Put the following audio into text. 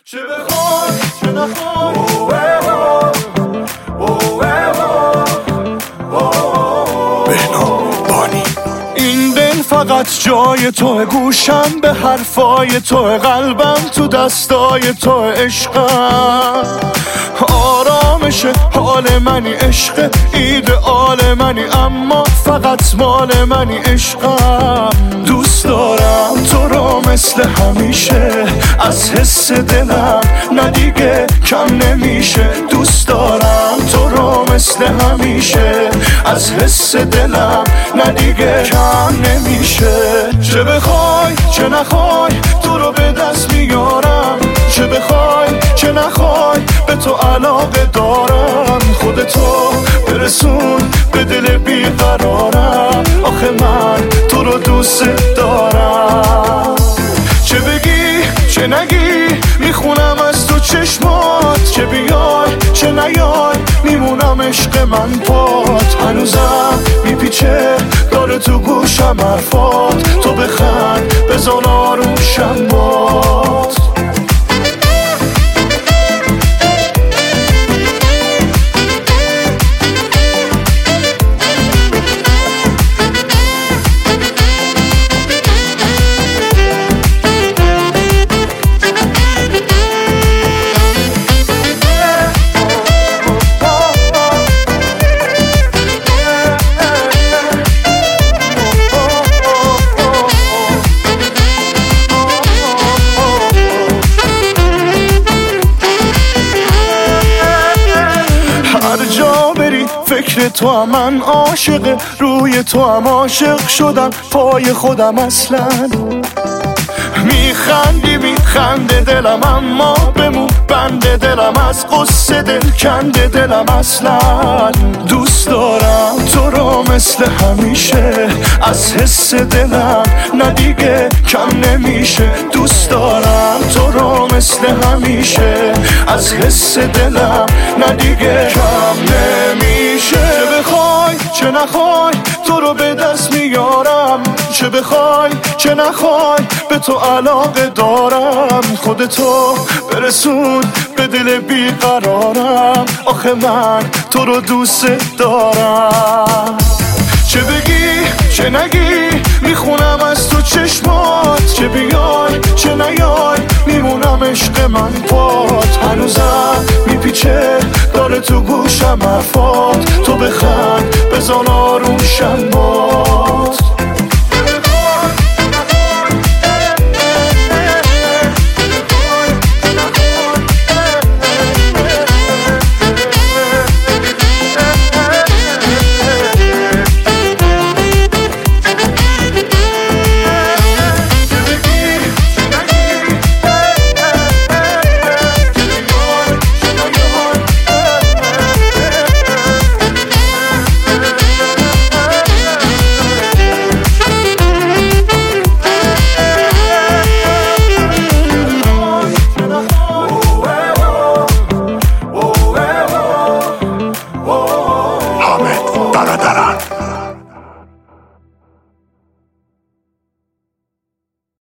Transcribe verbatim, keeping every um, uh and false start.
چه بخوای چه نخوای بهنام بانی. این دل فقط جای تو، گوشم به حرفای تو، قلبم تو دستای تو، عشقم آرامش حال منی، عشق ایدئال منی، اما فقط مال منی، عشقم دوست دارم تو رو مثل همیشه، از حس دلم ندیگه کم نمیشه، دوست دارم تو رو مثل همیشه، از حس دلم ندیگه کم نمیشه. چه بخوای چه نخوای تو رو به دست میارم، چه بخوای چه نخوای به تو علاقه دارم، خودتو برسون به دل بیقرارم، آخه من تو رو دوست دارم. چه بگی چه نگی میخونم از تو چشمات، چه بیای چه نیای میمونم عشق من پات، هنوزم میپیچه داره تو گوشم حرفات، تو بخند بزن آروم شمات. فکر تو هم من عاشق، روی تو هم عاشق شدم، پای خودم اصلا میخندی میخنده دلم، اما بمون بنده دلم، از قصه دل کنده دلم، اصلا دوست دارم تو رو مثل همیشه، از حس دلم ندیگه کم نمیشه، دوست دارم تو رو مثل همیشه، از حس دلم ندیگه کم نمیشه. چه بخوای چه نخوای تو رو به دست میارم، چه بخوای چه نخوای به تو علاقه دارم، خودتو برسون به دل بیقرارم، آخه من تو رو دوست دارم. چه بگی چه نگی میخونم از تو چشمات، چه بیای چه نیای میمونم عشق من پات، هنوزم میپیچه داره تو گوشم حرفات، تو بخند بزن آروم شمات.